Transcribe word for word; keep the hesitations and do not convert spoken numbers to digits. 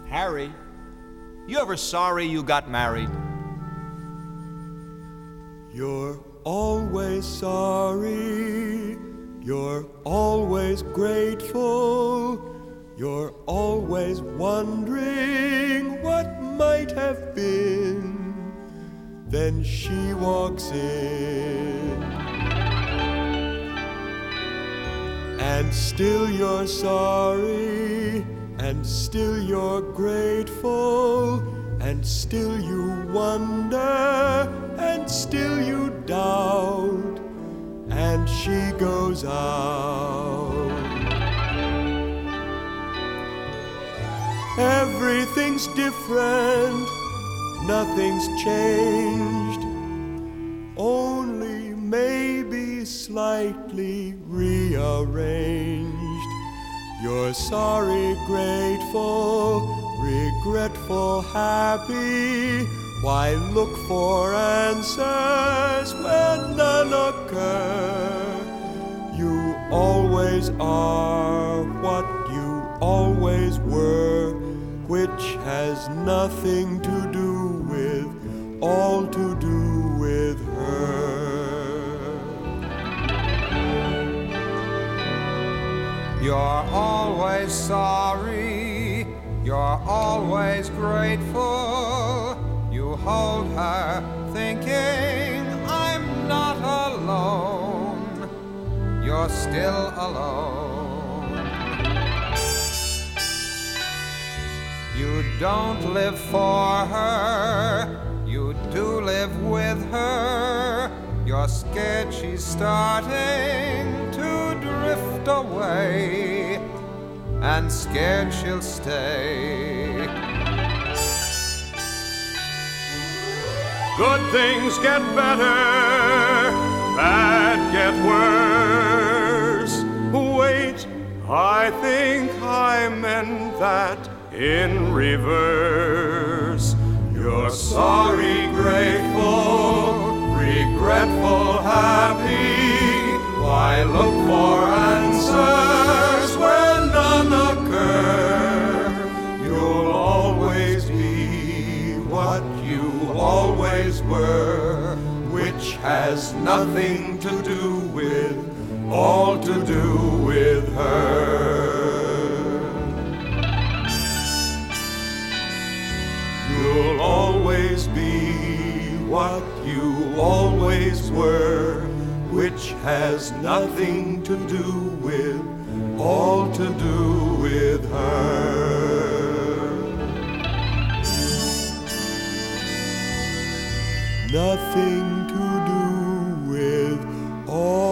Harry, you ever sorry you got married? You're always sorry, you're always grateful, you're always wondering what might have been. Then she walks in, and still you're sorry, and still you're grateful, and still you wonder, and still you doubt, and she goes out. Everything's different, nothing's changed, only maybe slightly rearranged. You're sorry, grateful, regretful, happy. Why look for answers when none occur? You always are what you always were, which has nothing to do with, all to do with her. You're always sorry, you're always grateful. You hold her thinking, I'm not alone. You're still alone. You don't live for her, you do live with her. You're scared she's starting to drift away, and scared she'll stay. Good things get better, bad get worse. Wait, I think I meant that in reverse. You're sorry, grateful, regretful, happy. Why look for answers when none occur? You'll always be what you always were, which has nothing to do with, all to do with her. You'll always be what you always were, which has nothing to do with, all to do with her. Nothing to do with, all